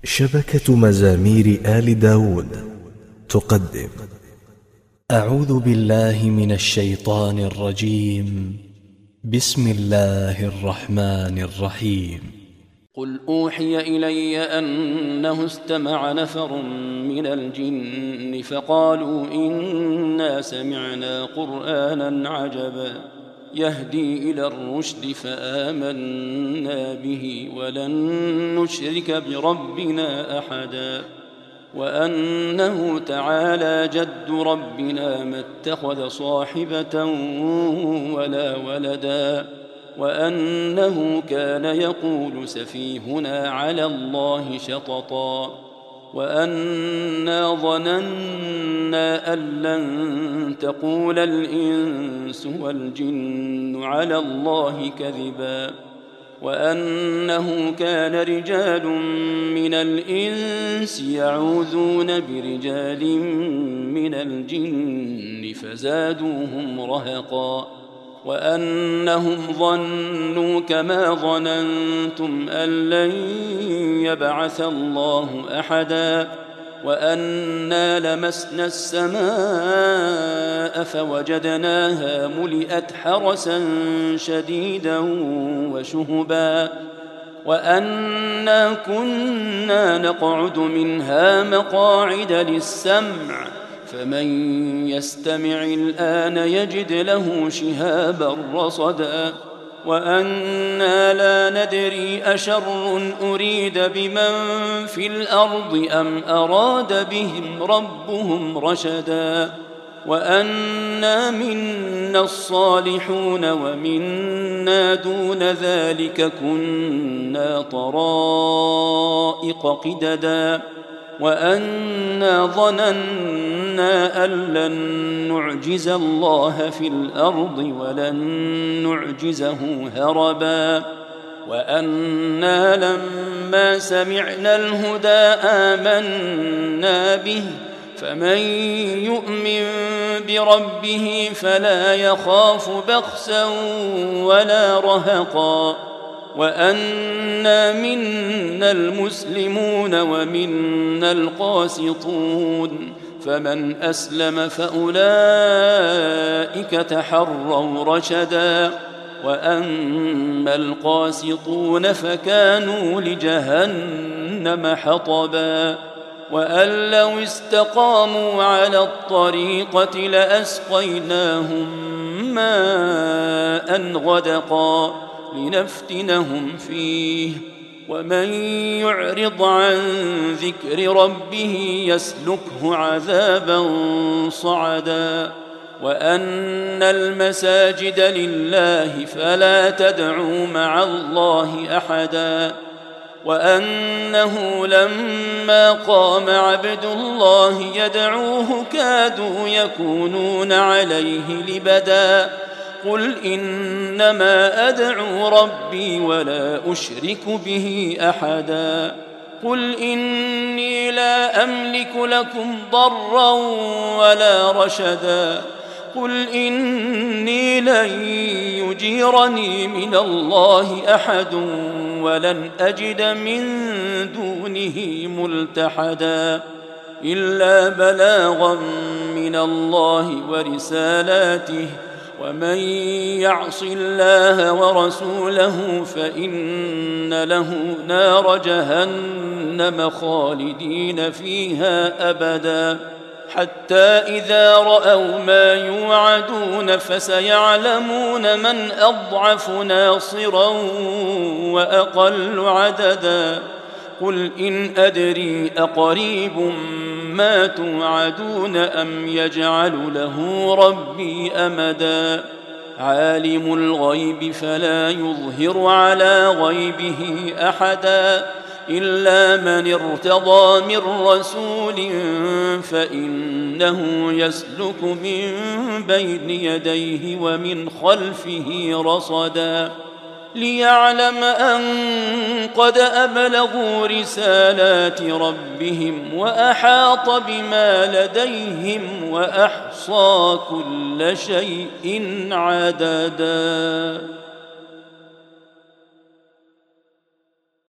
شبكة مزامير آل داود تقدم. أعوذ بالله من الشيطان الرجيم. بسم الله الرحمن الرحيم. قل أوحي إلي أنه استمع نفر من الجن فقالوا إنا سمعنا قرآنا عجبا يهدي إلى الرشد فآمنا به ولن نشرك بربنا أحدا وأنه تعالى جد ربنا ما اتخذ صاحبة ولا ولدا وأنه كان يقول سفيهنا على الله شططا وأنا ظننا أن لن تقول الإنس والجن على الله كذبا وأنه كان رجال من الإنس يعوذون برجال من الجن فزادوهم رهقا وأنهم ظنوا كما ظننتم أن لن يبعث الله أحدا وأنا لمسنا السماء فوجدناها ملئت حرسا شديدا وشهبا وأنا كنا نقعد منها مقاعد للسمع فمن يستمع الآن يجد له شهابا رصدا وأنا لا ندري أشر أريد بمن في الأرض أم أراد بهم ربهم رشدا وأنا منا الصالحون ومنا دون ذلك كنا طرائق قددا وأنا ظننا أن لن نعجز الله في الأرض ولن نعجزه هربا وأنا لما سمعنا الهدى آمنا به فمن يؤمن بربه فلا يخاف بخسا ولا رهقا وأنا منا المسلمون ومنا القاسطون فمن أسلم فأولئك تحروا رشدا وأما القاسطون فكانوا لجهنم حطبا وأن لو استقاموا على الطريقة لأسقيناهم ماء غدقا لنفتنهم فيه ومن يعرض عن ذكر ربه يسلكه عذابا صعدا وأن المساجد لله فلا تدعوا مع الله أحدا وأنه لما قام عبد الله يدعوه كادوا يكونون عليه لبدا قل إنما أدعو ربي ولا أشرك به أحدا قل إني لا أملك لكم ضرا ولا رشدا قل إني لن يجيرني من الله أحد ولن أجد من دونه ملتحدا إلا بلاغا من الله ورسالاته ومن يعص الله ورسوله فإن له نار جهنم خالدين فيها أبدا حتى إذا رأوا ما يوعدون فسيعلمون من أضعف ناصرا وأقل عددا قل إن أدري أقريب ما توعدون أم يجعل له ربي أمدا عالم الغيب فلا يظهر على غيبه أحدا إلا من ارتضى من رسول فإنه يسلك من بين يديه ومن خلفه رصدا ليعلم أن قد أبلغوا رسالات ربهم وأحاط بما لديهم وأحصى كل شيء عددا.